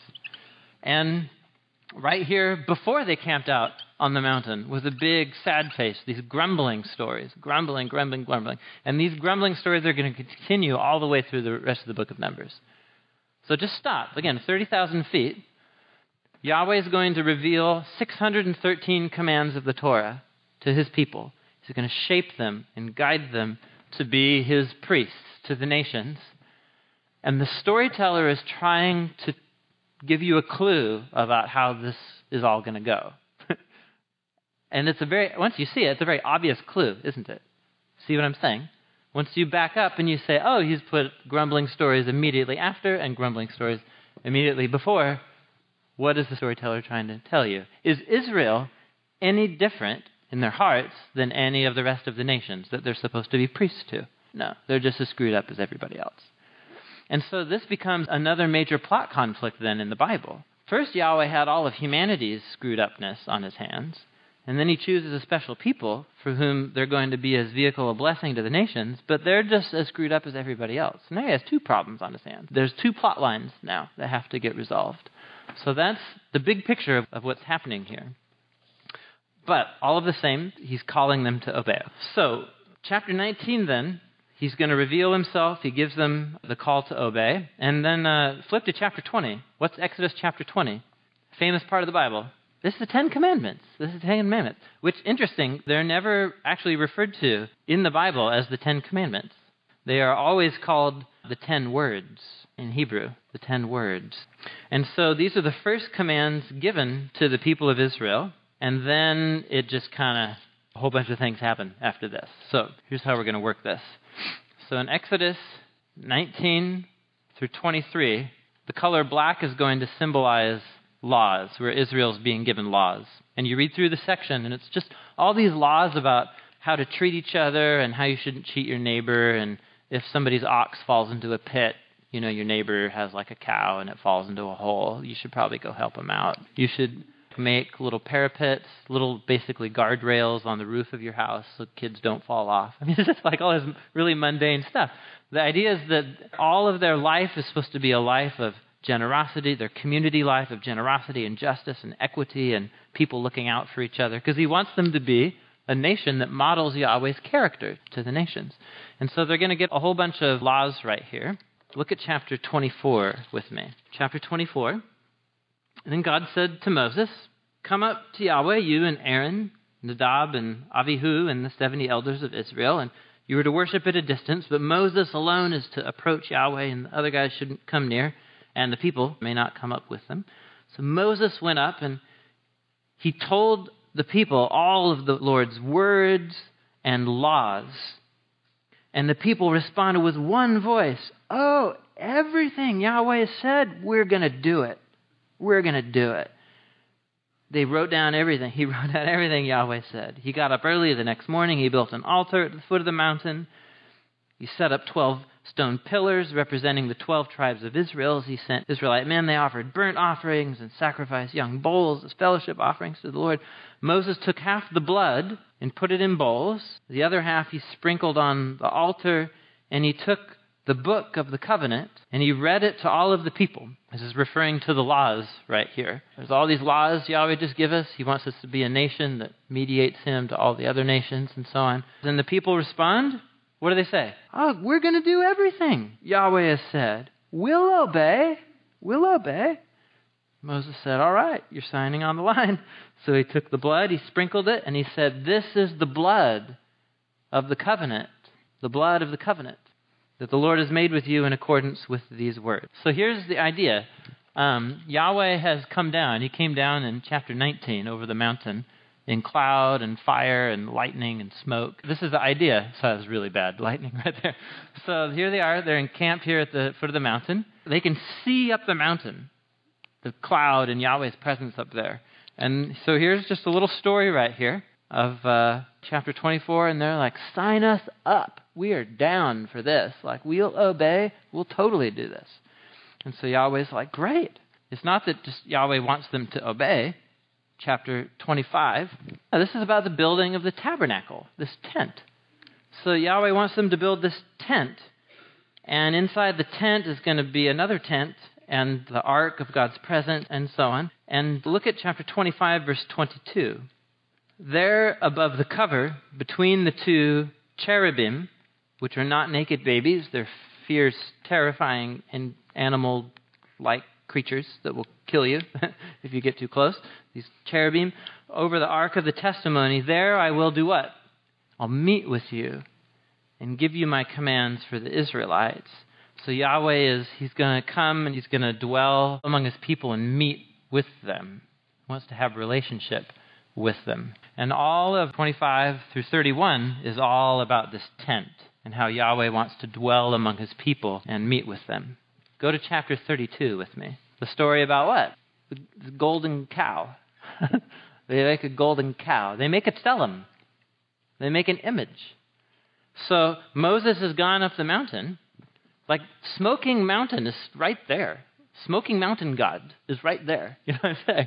And right here, before they camped out on the mountain, was a big sad face, these grumbling stories, grumbling, grumbling, grumbling. And these grumbling stories are going to continue all the way through the rest of the book of Numbers. So just stop. Again, thirty thousand feet. Yahweh is going to reveal six hundred thirteen commands of the Torah to his people. He's going to shape them and guide them to be his priests to the nations. And the storyteller is trying to give you a clue about how this is all going to go. And it's a very, once you see it, it's a very obvious clue, isn't it? See what I'm saying? Once you back up and you say, oh, he's put grumbling stories immediately after and grumbling stories immediately before, what is the storyteller trying to tell you? Is Israel any different in their hearts than any of the rest of the nations that they're supposed to be priests to? No, they're just as screwed up as everybody else. And so this becomes another major plot conflict then in the Bible. First, Yahweh had all of humanity's screwed upness on his hands, and then he chooses a special people for whom they're going to be his vehicle of blessing to the nations, but they're just as screwed up as everybody else. Now he has two problems on his hands. There's two plot lines now that have to get resolved. So that's the big picture of, of what's happening here. But all of the same, he's calling them to obey. So chapter nineteen then, he's going to reveal himself. He gives them the call to obey. And then uh, flip to chapter twenty. What's Exodus chapter twenty? Famous part of the Bible. This is the Ten Commandments. This is the Ten Commandments. Which, interesting, they're never actually referred to in the Bible as the Ten Commandments. They are always called the Ten Words in Hebrew, the Ten Words. And so these are the first commands given to the people of Israel. And then it just kind of, a whole bunch of things happen after this. So here's how we're going to work this. So in Exodus nineteen through twenty-three, the color black is going to symbolize laws, where Israel's being given laws. And you read through the section, and it's just all these laws about how to treat each other and how you shouldn't cheat your neighbor. And if somebody's ox falls into a pit, you know, your neighbor has like a cow and it falls into a hole, you should probably go help him out. You should make little parapets, little basically guardrails on the roof of your house so kids don't fall off. I mean, it's just like all this really mundane stuff. The idea is that all of their life is supposed to be a life of generosity, their community life of generosity and justice and equity and people looking out for each other, because he wants them to be a nation that models Yahweh's character to the nations. And so they're going to get a whole bunch of laws right here. Look at chapter twenty-four with me. Chapter twenty-four. And then God said to Moses, "Come up to Yahweh, you and Aaron, Nadab and Abihu, and the seventy elders of Israel, and you are to worship at a distance, but Moses alone is to approach Yahweh, and the other guys shouldn't come near, and the people may not come up with them." So Moses went up, and he told the people all of the Lord's words and laws. And the people responded with one voice, "Oh, everything Yahweh said, we're going to do it. We're going to do it." They wrote down everything. He wrote down everything Yahweh said. He got up early the next morning. He built an altar at the foot of the mountain. He set up twelve stone pillars representing the twelve tribes of Israel. As he sent Israelite men, they offered burnt offerings and sacrificed young bulls as fellowship offerings to the Lord. Moses took half the blood and put it in bowls. The other half he sprinkled on the altar, and he took the book of the covenant, and he read it to all of the people. This is referring to the laws right here. There's all these laws Yahweh just give us. He wants us to be a nation that mediates him to all the other nations and so on. And the people respond. What do they say? "Oh, we're going to do everything Yahweh has said. We'll obey. We'll obey." Moses said, "All right, you're signing on the line." So he took the blood, he sprinkled it, and he said, "This is the blood of the covenant, the blood of the covenant that the Lord has made with you in accordance with these words." So here's the idea. Um, Yahweh has come down. He came down in chapter nineteen over the mountain in cloud and fire and lightning and smoke. This is the idea. So that was really bad, lightning right there. So here they are. They're encamped here at the foot of the mountain. They can see up the mountain, the cloud and Yahweh's presence up there. And so here's just a little story right here of uh, chapter twenty-four, and they're like, "Sign us up. We are down for this. Like, we'll obey. We'll totally do this." And so Yahweh's like, great. It's not that just Yahweh wants them to obey. Chapter twenty-five. Now, this is about the building of the tabernacle, this tent. So Yahweh wants them to build this tent. And inside the tent is going to be another tent and the ark of God's presence and so on. And look at chapter twenty-five, verse twenty-two. There above the cover, between the two cherubim, which are not naked babies, they're fierce, terrifying, and animal-like creatures that will kill you if you get too close. These cherubim, over the ark of the testimony, there I will do what? I'll meet with you and give you my commands for the Israelites. So Yahweh is, he's going to come and he's going to dwell among his people and meet with them. He wants to have a relationship with them. And all of twenty-five through thirty-one is all about this tent and how Yahweh wants to dwell among his people and meet with them. Go to chapter thirty-two with me. The story about what? The golden cow. They make a golden cow. They make a tselem. They make an image. So Moses has gone up the mountain. Like, Smoking Mountain is right there. Smoking Mountain God is right there. You know what I'm saying?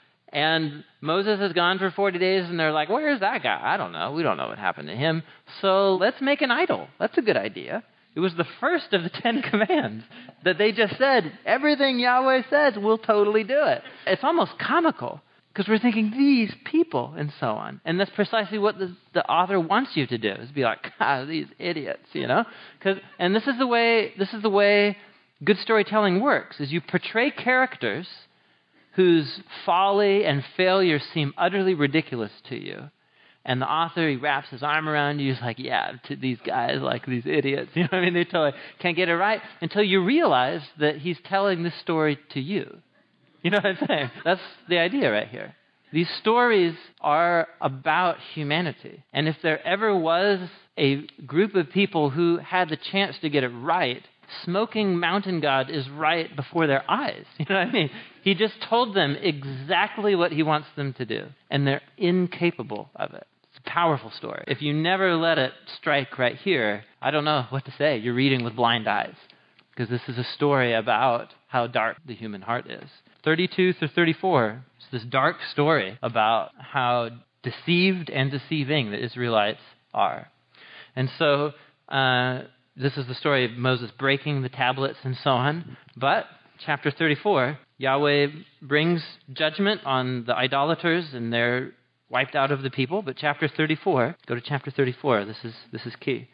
And Moses has gone for forty days, and they're like, where is that guy? I don't know. We don't know what happened to him. So let's make an idol. That's a good idea. It was the first of the Ten Commands that they just said, everything Yahweh says, we'll totally do it. It's almost comical because we're thinking, these people, and so on. And that's precisely what the, the author wants you to do, is be like, God, these idiots, you know? 'Cause, and this is the way, this is the way good storytelling works, is you portray characters whose folly and failure seem utterly ridiculous to you. And the author, he wraps his arm around you. He's like, yeah, to these guys, like these idiots. You know what I mean? They totally can't get it right until you realize that he's telling this story to you. You know what I'm saying? That's the idea right here. These stories are about humanity. And if there ever was a group of people who had the chance to get it right, Smoking Mountain God is right before their eyes. You know what I mean? He just told them exactly what he wants them to do, and they're incapable of it. It's a powerful story. If you never let it strike right here, I don't know what to say. You're reading with blind eyes, because this is a story about how dark the human heart is. thirty-two through thirty-four is this dark story about how deceived and deceiving the Israelites are. And so uh, this is the story of Moses breaking the tablets and so on. But chapter thirty-four, Yahweh brings judgment on the idolaters, and they're wiped out of the people. But chapter thirty-four, go to chapter thirty-four. This is this is key.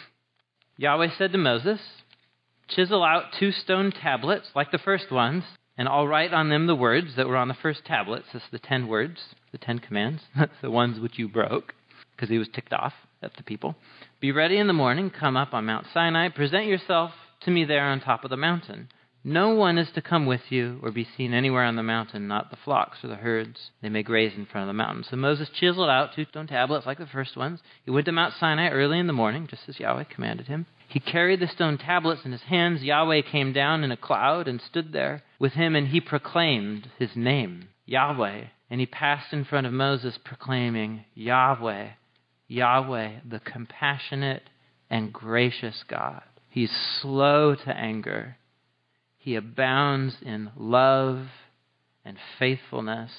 Yahweh said to Moses, "Chisel out two stone tablets like the first ones, and I'll write on them the words that were on the first tablets." That's the ten words, the ten commands, the ones which you broke, because he was ticked off at the people. "Be ready in the morning, come up on Mount Sinai, present yourself to me there on top of the mountain. No one is to come with you or be seen anywhere on the mountain, not the flocks or the herds. They may graze in front of the mountain." So Moses chiseled out two stone tablets like the first ones. He went to Mount Sinai early in the morning, just as Yahweh commanded him. He carried the stone tablets in his hands. Yahweh came down in a cloud and stood there with him, and he proclaimed his name, Yahweh. And he passed in front of Moses, proclaiming, "Yahweh, Yahweh, the compassionate and gracious God. He's slow to anger. He abounds in love and faithfulness.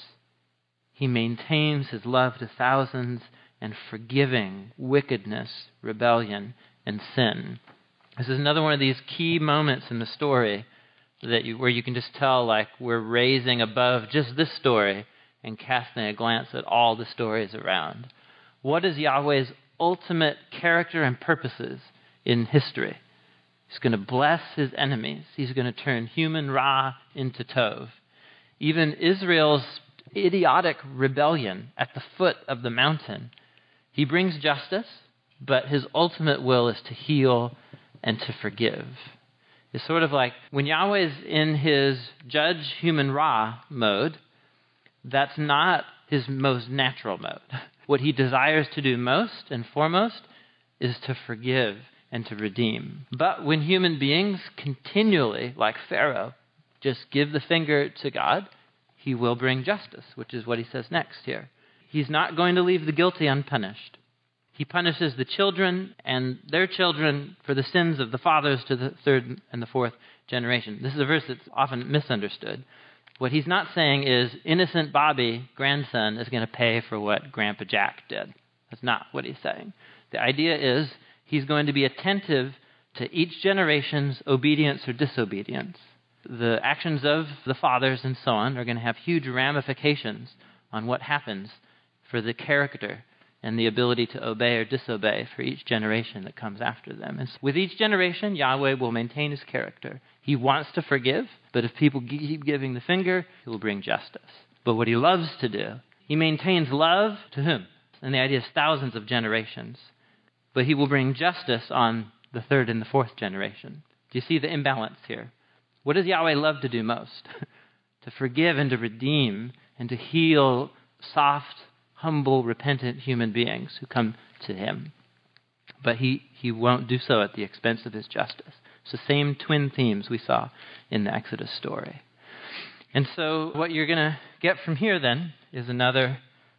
He maintains his love to thousands, and forgiving wickedness, rebellion, and sin." This is another one of these key moments in the story that you, where you can just tell, like, we're raising above just this story and casting a glance at all the stories around. What is Yahweh's ultimate character and purposes in history? He's going to bless his enemies. He's going to turn human Ra into Tov. Even Israel's idiotic rebellion at the foot of the mountain, he brings justice, but his ultimate will is to heal and to forgive. It's sort of like when Yahweh's in his judge human Ra mode, that's not his most natural mode. What he desires to do most and foremost is to forgive and to redeem. But when human beings continually, like Pharaoh, just give the finger to God, he will bring justice, which is what he says next here. He's not going to leave the guilty unpunished. He punishes the children and their children for the sins of the fathers to the third and the fourth generation. This is a verse that's often misunderstood. What he's not saying is innocent Bobby, grandson, is going to pay for what Grandpa Jack did. That's not what he's saying. The idea is he's going to be attentive to each generation's obedience or disobedience. The actions of the fathers and so on are going to have huge ramifications on what happens for the character and the ability to obey or disobey for each generation that comes after them. And with each generation, Yahweh will maintain his character. He wants to forgive, but if people keep giving the finger, he will bring justice. But what he loves to do, he maintains love to whom? And the idea is thousands of generations. But he will bring justice on the third and the fourth generation. Do you see the imbalance here? What does Yahweh love to do most? To forgive and to redeem and to heal soft, humble, repentant human beings who come to him. But he, he won't do so at the expense of his justice. It's the same twin themes we saw in the Exodus story. And so what you're going to get from here then is another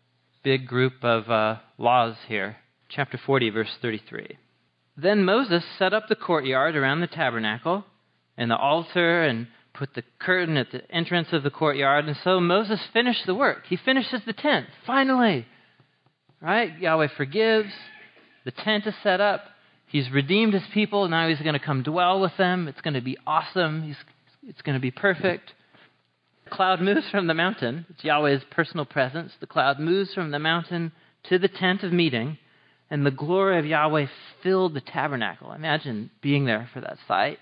big group of uh, laws here. Chapter forty, verse thirty-three. "Then Moses set up the courtyard around the tabernacle and the altar and put the curtain at the entrance of the courtyard. And so Moses finished the work. He finishes the tent, finally. Right? Yahweh forgives. The tent is set up. He's redeemed his people. Now he's going to come dwell with them. It's going to be awesome. He's, it's going to be perfect. The cloud moves from the mountain. It's Yahweh's personal presence. The cloud moves from the mountain to the tent of meeting, and the glory of Yahweh filled the tabernacle. Imagine being there for that sight.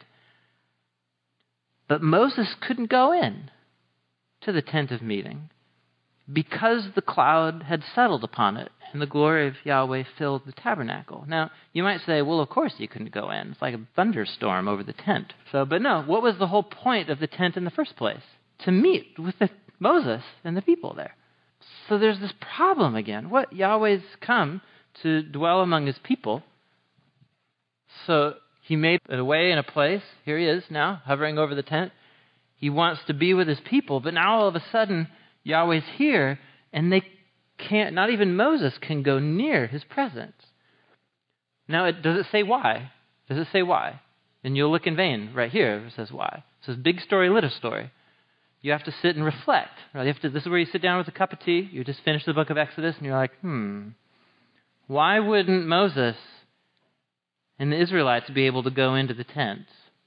But Moses couldn't go in to the tent of meeting because the cloud had settled upon it, and the glory of Yahweh filled the tabernacle. Now, you might say, well, of course you couldn't go in. It's like a thunderstorm over the tent. So, but no, what was the whole point of the tent in the first place? To meet with the, Moses and the people there. So there's this problem again. What? Yahweh's come to dwell among his people. So he made a way and a place. Here he is now, hovering over the tent. He wants to be with his people, but now all of a sudden, Yahweh's here, and they can't, not even Moses can go near his presence. Now, it, does it say why? Does it say why? And you'll look in vain right here. It says why. It says big story, little story. You have to sit and reflect. Right? You have to, this is where you sit down with a cup of tea. You just finished the book of Exodus, and you're like, hmm, why wouldn't Moses and the Israelites be able to go into the tent?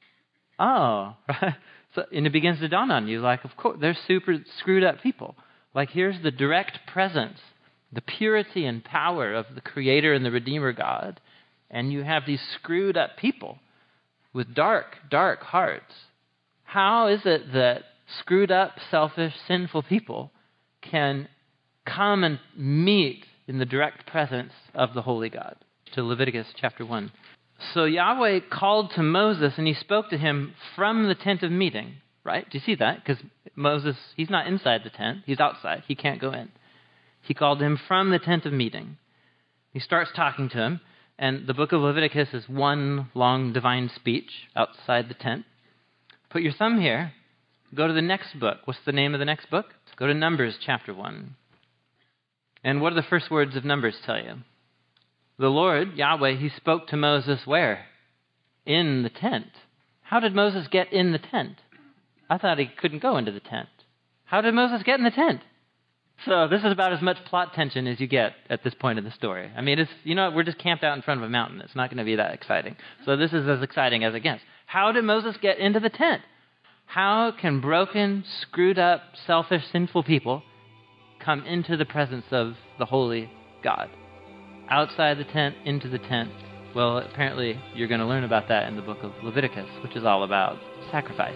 Oh, right. So, and it begins to dawn on you, like, of course, they're super screwed up people. Like, here's the direct presence, the purity and power of the Creator and the Redeemer God, and you have these screwed up people with dark, dark hearts. How is it that screwed up, selfish, sinful people can come and meet in the direct presence of the Holy God? To Leviticus chapter one. So Yahweh called to Moses, and he spoke to him from the tent of meeting, right? Do you see that? Because Moses, he's not inside the tent. He's outside. He can't go in. He called him from the tent of meeting. He starts talking to him, and the book of Leviticus is one long divine speech outside the tent. Put your thumb here. Go to the next book. What's the name of the next book? Go to Numbers chapter one. And what do the first words of Numbers tell you? The Lord, Yahweh, he spoke to Moses where? In the tent. How did Moses get in the tent? I thought he couldn't go into the tent. How did Moses get in the tent? So this is about as much plot tension as you get at this point in the story. I mean, it's, you know, we're just camped out in front of a mountain. It's not going to be that exciting. So this is as exciting as it gets. How did Moses get into the tent? How can broken, screwed up, selfish, sinful people come into the presence of the holy God? Outside the tent, into the tent. Well, apparently you're going to learn about that in the book of Leviticus, which is all about sacrifices.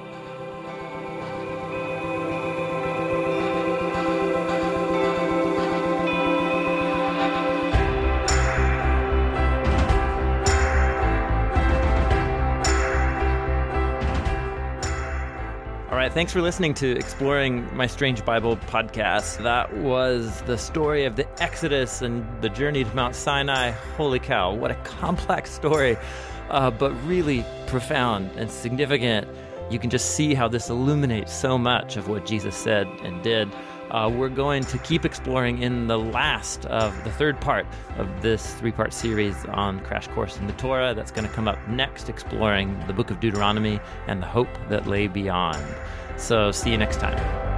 All right, thanks for listening to Exploring My Strange Bible podcast. That was the story of the Exodus and the journey to Mount Sinai. Holy cow, what a complex story, uh, but really profound and significant. You can just see how this illuminates so much of what Jesus said and did. Uh, we're going to keep exploring in the last of the third part of this three-part series on Crash Course in the Torah. That's going to come up next, exploring the book of Deuteronomy and the hope that lay beyond. So see you next time.